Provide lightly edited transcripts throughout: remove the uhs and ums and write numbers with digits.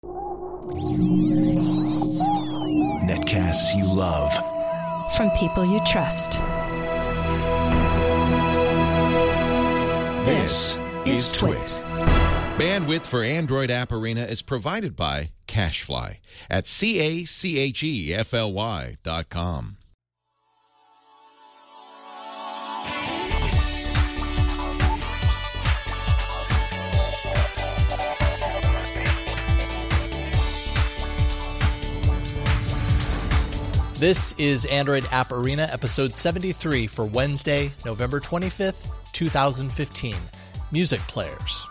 Netcasts you love. From people you trust. This is Twit. Bandwidth for Android App Arena is provided by CacheFly at CacheFly.com. This is Android App Arena, episode 73 for Wednesday, November 25th, 2015. Music players.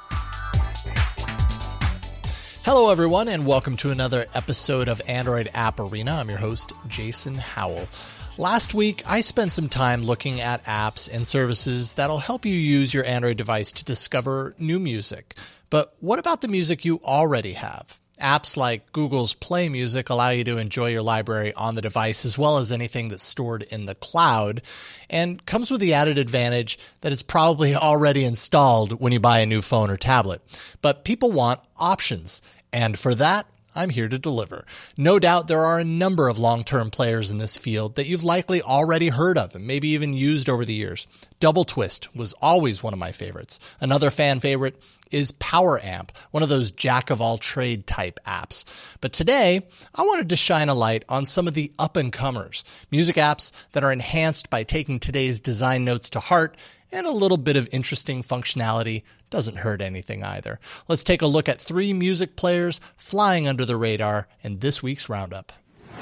Hello, everyone, and welcome to another episode of Android App Arena. I'm your host, Jason Howell. Last week, I spent some time looking at apps and services that'll help you use your Android device to discover new music. But what about the music you already have? Apps like Google's Play Music allow you to enjoy your library on the device as well as anything that's stored in the cloud, and comes with the added advantage that it's probably already installed when you buy a new phone or tablet. But people want options, and for that, I'm here to deliver. No doubt there are a number of long-term players in this field that you've likely already heard of and maybe even used over the years. Double Twist was always one of my favorites. Another fan favorite is PowerAmp, one of those jack-of-all-trade type apps. But today, I wanted to shine a light on some of the up-and-comers, music apps that are enhanced by taking today's design notes to heart, and a little bit of interesting functionality doesn't hurt anything either. Let's take a look at 3 music players flying under the radar in this week's roundup.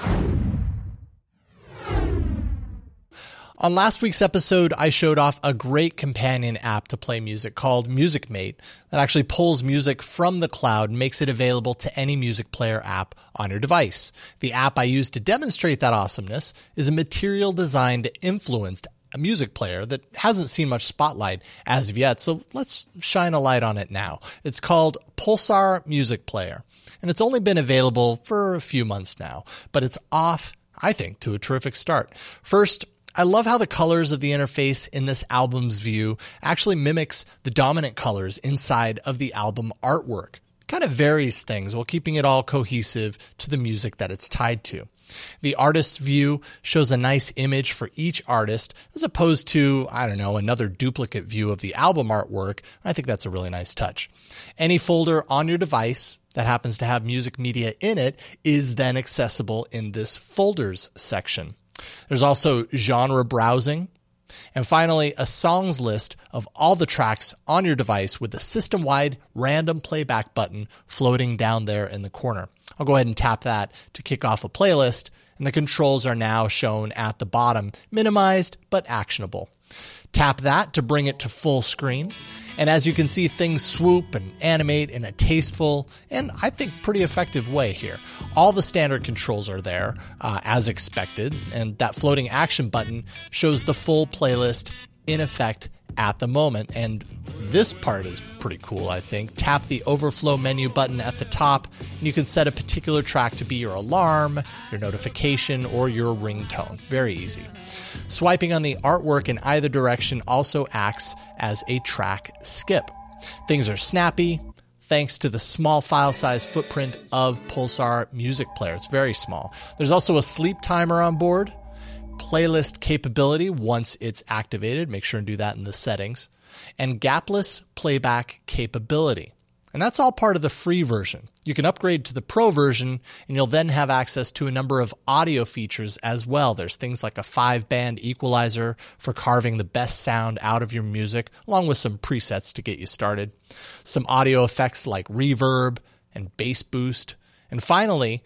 On last week's episode, I showed off a great companion app to play music called MusicMate that actually pulls music from the cloud and makes it available to any music player app on your device. The app I used to demonstrate that awesomeness is a material-designed, influenced music player that hasn't seen much spotlight as of yet, so let's shine a light on it now. It's called Pulsar Music Player, and it's only been available for a few months now, but it's off, I think, to a terrific start. First, I love how the colors of the interface in this album's view actually mimics the dominant colors inside of the album artwork. It kind of varies things while keeping it all cohesive to the music that it's tied to. The artist's view shows a nice image for each artist as opposed to, another duplicate view of the album artwork. I think that's a really nice touch. Any folder on your device that happens to have music media in it is then accessible in this folders section. There's also genre browsing, and finally, a songs list of all the tracks on your device with a system-wide random playback button floating down there in the corner. I'll go ahead and tap that to kick off a playlist, and the controls are now shown at the bottom, minimized but actionable. Tap that to bring it to full screen. And as you can see, things swoop and animate in a tasteful and I think pretty effective way here. All the standard controls are there, as expected, and that floating action button shows the full playlist in effect at the moment. And this part is pretty cool, I think. Tap the overflow menu button at the top, and you can set a particular track to be your alarm, your notification, or your ringtone. Very easy. Swiping on the artwork in either direction also acts as a track skip. Things are snappy, thanks to the small file size footprint of Pulsar Music Player. It's very small. There's also a sleep timer on board, playlist capability once it's activated. Make sure and do that in the settings. And gapless playback capability. And that's all part of the free version. You can upgrade to the Pro version, and you'll then have access to a number of audio features as well. There's things like a 5-band equalizer for carving the best sound out of your music, along with some presets to get you started. Some audio effects like reverb and bass boost. And finally,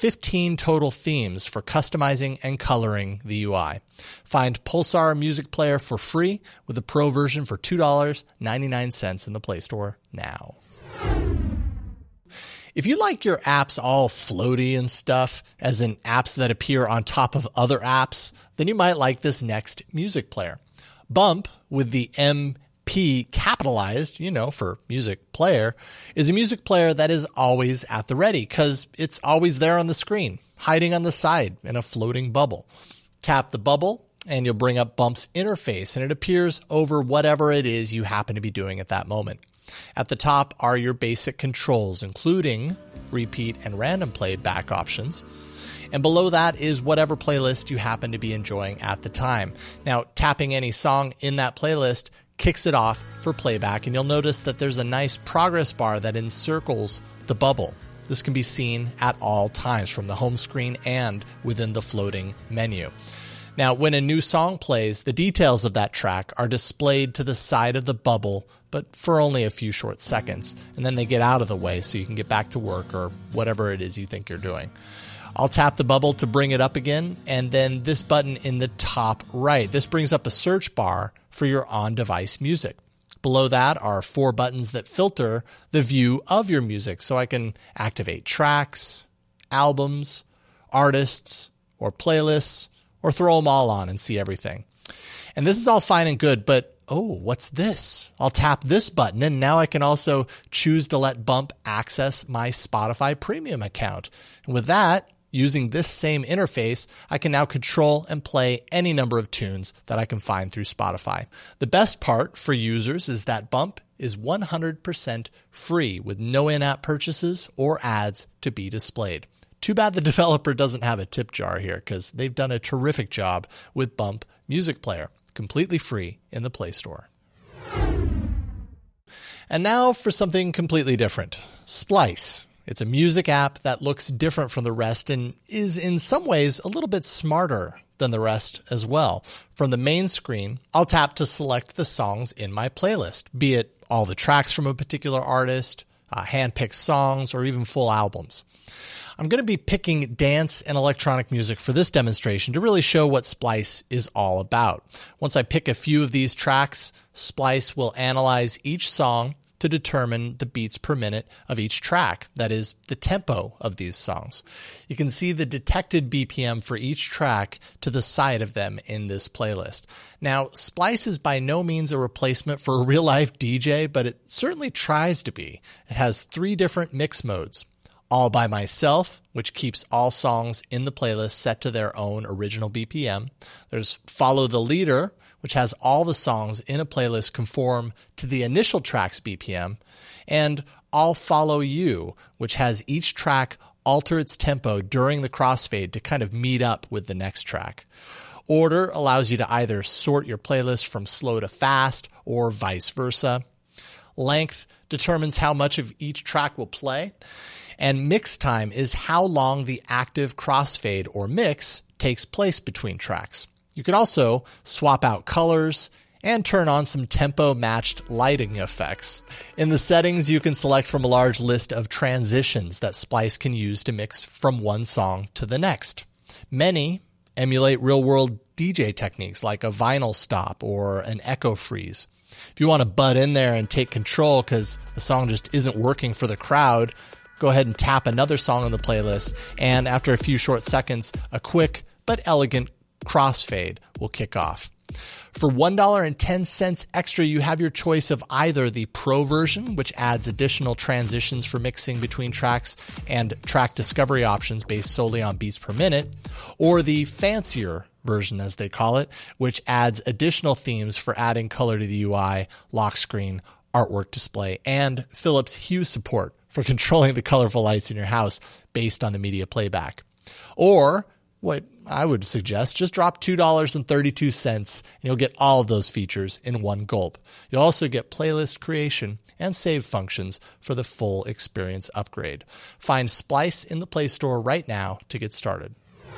15 total themes for customizing and coloring the UI. Find Pulsar Music Player for free with the Pro version for $2.99 in the Play Store now. If you like your apps all floaty and stuff, as in apps that appear on top of other apps, then you might like this next music player. Bump, with the MP capitalized, for music player, is a music player that is always at the ready because it's always there on the screen, hiding on the side in a floating bubble. Tap the bubble and you'll bring up Bump's interface, and it appears over whatever it is you happen to be doing at that moment. At the top are your basic controls, including repeat and random playback options. And below that is whatever playlist you happen to be enjoying at the time. Now, tapping any song in that playlist kicks it off for playback, and you'll notice that there's a nice progress bar that encircles the bubble. This can be seen at all times from the home screen and within the floating menu. Now, when a new song plays, the details of that track are displayed to the side of the bubble, but for only a few short seconds, and then they get out of the way so you can get back to work or whatever it is you think you're doing. I'll tap the bubble to bring it up again, and then this button in the top right. This brings up a search bar for your on-device music. Below that are 4 buttons that filter the view of your music, so I can activate tracks, albums, artists, or playlists, or throw them all on and see everything. And this is all fine and good, but what's this? I'll tap this button, and now I can also choose to let Bump access my Spotify Premium account. And with that, using this same interface, I can now control and play any number of tunes that I can find through Spotify. The best part for users is that Bump is 100% free with no in-app purchases or ads to be displayed. Too bad the developer doesn't have a tip jar here, because they've done a terrific job with Bump Music Player, completely free in the Play Store. And now for something completely different, Splice. It's a music app that looks different from the rest and is in some ways a little bit smarter than the rest as well. From the main screen, I'll tap to select the songs in my playlist, be it all the tracks from a particular artist, hand-picked songs, or even full albums. I'm going to be picking dance and electronic music for this demonstration to really show what Splice is all about. Once I pick a few of these tracks, Splice will analyze each song to determine the beats per minute of each track, that is, the tempo of these songs. You can see the detected BPM for each track to the side of them in this playlist. Now, Splice is by no means a replacement for a real-life DJ, but it certainly tries to be. It has 3 different mix modes. All by Myself, which keeps all songs in the playlist set to their own original BPM. There's Follow the Leader, which has all the songs in a playlist conform to the initial track's BPM, and I'll Follow You, which has each track alter its tempo during the crossfade to kind of meet up with the next track. Order allows you to either sort your playlist from slow to fast or vice versa. Length determines how much of each track will play, and mix time is how long the active crossfade or mix takes place between tracks. You can also swap out colors and turn on some tempo-matched lighting effects. In the settings, you can select from a large list of transitions that Splice can use to mix from one song to the next. Many emulate real-world DJ techniques like a vinyl stop or an echo freeze. If you want to butt in there and take control because the song just isn't working for the crowd, go ahead and tap another song on the playlist, and after a few short seconds, a quick but elegant crossfade will kick off. For $1.10 extra, you have your choice of either the Pro version, which adds additional transitions for mixing between tracks and track discovery options based solely on beats per minute, or the fancier version, as they call it, which adds additional themes for adding color to the UI, lock screen, artwork display, and Philips Hue support for controlling the colorful lights in your house based on the media playback. Or what I would suggest, just drop $2.32 and you'll get all of those features in one gulp. You'll also get playlist creation and save functions for the full experience upgrade. Find Splice in the Play Store right now to get started.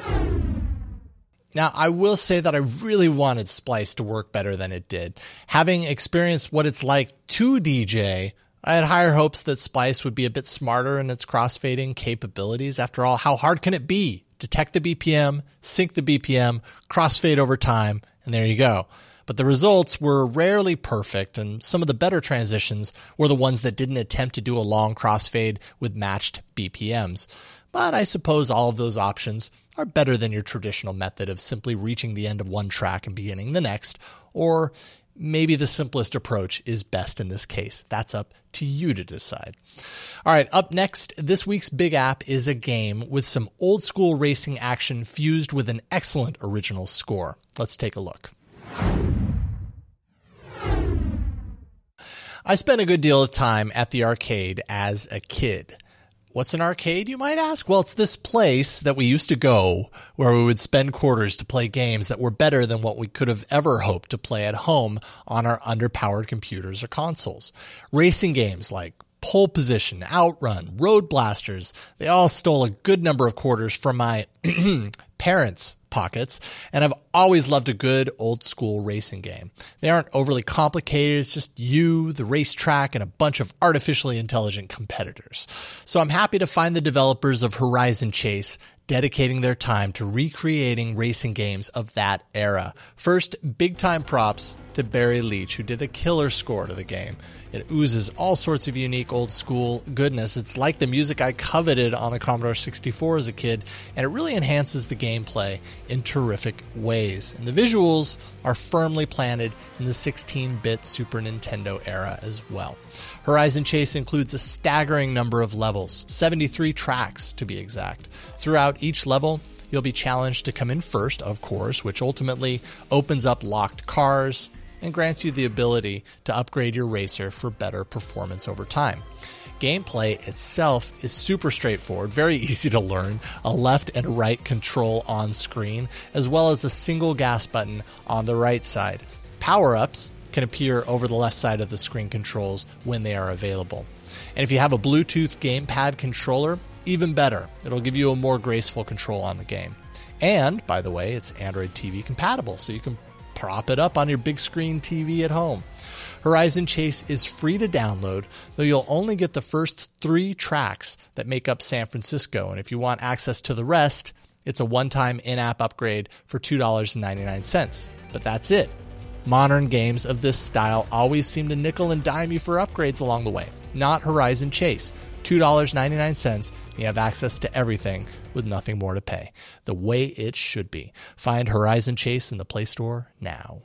Now, I will say that I really wanted Splice to work better than it did. Having experienced what it's like to DJ, I had higher hopes that Splice would be a bit smarter in its crossfading capabilities. After all, how hard can it be? Detect the BPM, sync the BPM, crossfade over time, and there you go. But the results were rarely perfect, and some of the better transitions were the ones that didn't attempt to do a long crossfade with matched BPMs. But I suppose all of those options are better than your traditional method of simply reaching the end of one track and beginning the next, or maybe the simplest approach is best in this case. That's up to you to decide. All right, up next, this week's big app is a game with some old school racing action fused with an excellent original score. Let's take a look. I spent a good deal of time at the arcade as a kid. What's an arcade, you might ask? Well, it's this place that we used to go where we would spend quarters to play games that were better than what we could have ever hoped to play at home on our underpowered computers or consoles. Racing games like Pole Position, Outrun, Road Blasters, they all stole a good number of quarters from my parents' pockets, and I've always loved a good old school racing game. They aren't overly complicated. It's just you, the racetrack, and a bunch of artificially intelligent competitors. So I'm happy to find the developers of Horizon Chase dedicating their time to recreating racing games of that era. First, big time props to Barry Leach, who did a killer score to the game. It oozes all sorts of unique old school goodness. It's like the music I coveted on the Commodore 64 as a kid, and it really enhances the gameplay in terrific ways. And the visuals are firmly planted in the 16-bit Super Nintendo era as well. Horizon Chase includes a staggering number of levels, 73 tracks to be exact. Throughout each level, you'll be challenged to come in first, of course, which ultimately opens up locked cars and grants you the ability to upgrade your racer for better performance over time. Gameplay itself is super straightforward, very easy to learn, a left and right control on screen, as well as a single gas button on the right side. Power-ups can appear over the left side of the screen controls when they are available. And if you have a Bluetooth gamepad controller, even better. It'll give you a more graceful control on the game. And, by the way, it's Android TV compatible, so you can prop it up on your big screen TV at home. Horizon Chase is free to download, though you'll only get the first 3 tracks that make up San Francisco. And if you want access to the rest, it's a one-time in-app upgrade for $2.99. But that's it. Modern games of this style always seem to nickel and dime you for upgrades along the way. Not Horizon Chase. $2.99, you have access to everything with nothing more to pay. The way it should be. Find Horizon Chase in the Play Store now.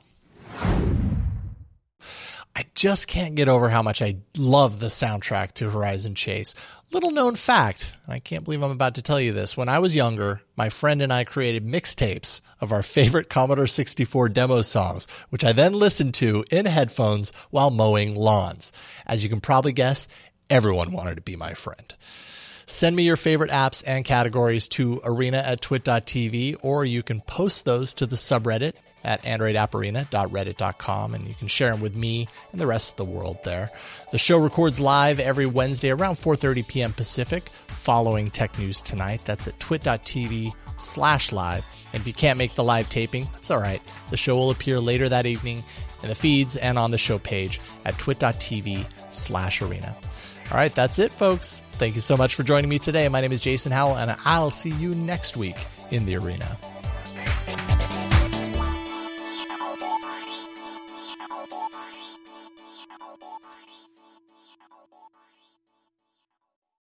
I just can't get over how much I love the soundtrack to Horizon Chase. Little known fact, I can't believe I'm about to tell you this. When I was younger, my friend and I created mixtapes of our favorite Commodore 64 demo songs, which I then listened to in headphones while mowing lawns. As you can probably guess, everyone wanted to be my friend. Send me your favorite apps and categories to arena@twit.tv, or you can post those to the subreddit at androidapparena.reddit.com, and you can share them with me and the rest of the world there. The show records live every Wednesday around 4:30 p.m. Pacific, following Tech News Tonight. That's at twit.tv/live. And if you can't make the live taping, that's all right. The show will appear later that evening in the feeds and on the show page at twit.tv/arena. All right, that's it, folks. Thank you so much for joining me today. My name is Jason Howell, and I'll see you next week in the arena.